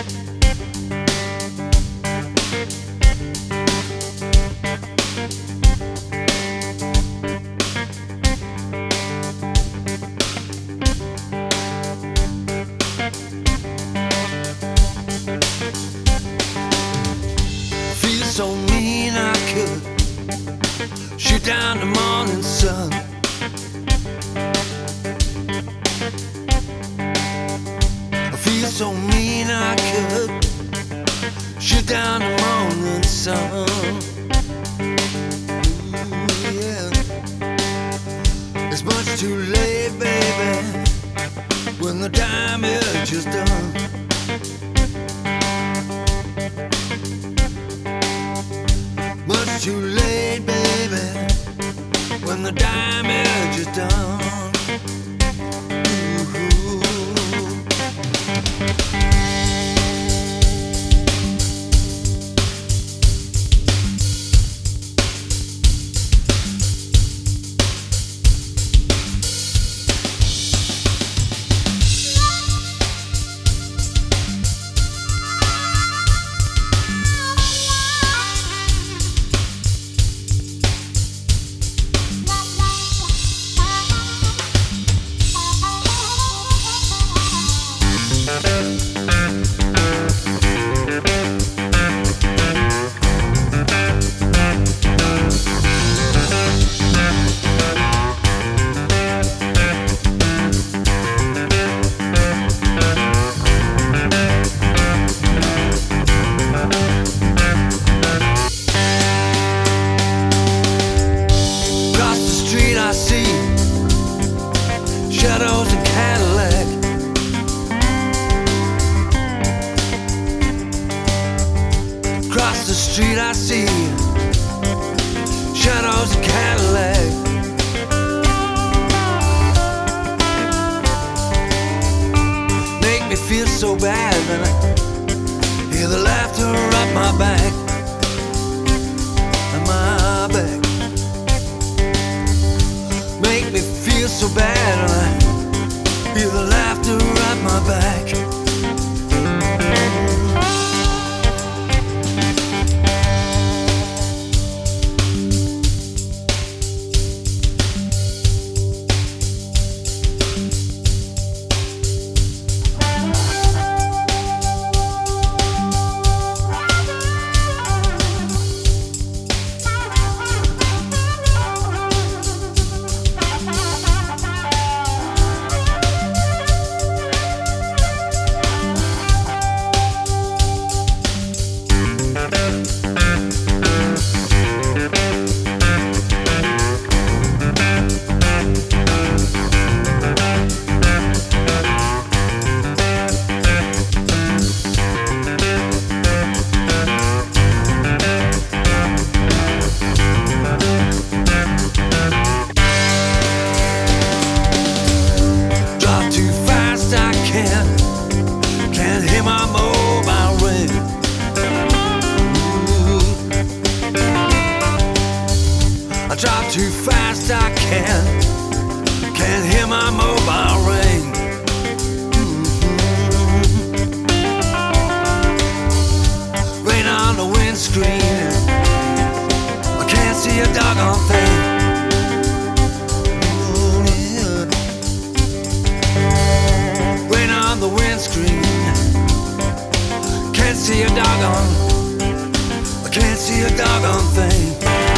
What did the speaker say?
Feel so mean I could shoot down the morning sun. I feel so mean I could shoot down the morning sun. Ooh, yeah. It's much too late, baby, when the damage is done. Much too late, baby, when the damage is done. Shadows and Cadillac. Across the street I see shadows and Cadillac. Make me feel so bad when I hear the laughter up my back, and my back. Make me feel so bad when I hear the laughter at my back. Can't hear my mobile ring. I drive too fast, I can't hear my mobile ring. Rain on the windscreen, I can't see a doggone thing. The windscreen, can't see a doggone, I can't see a doggone thing.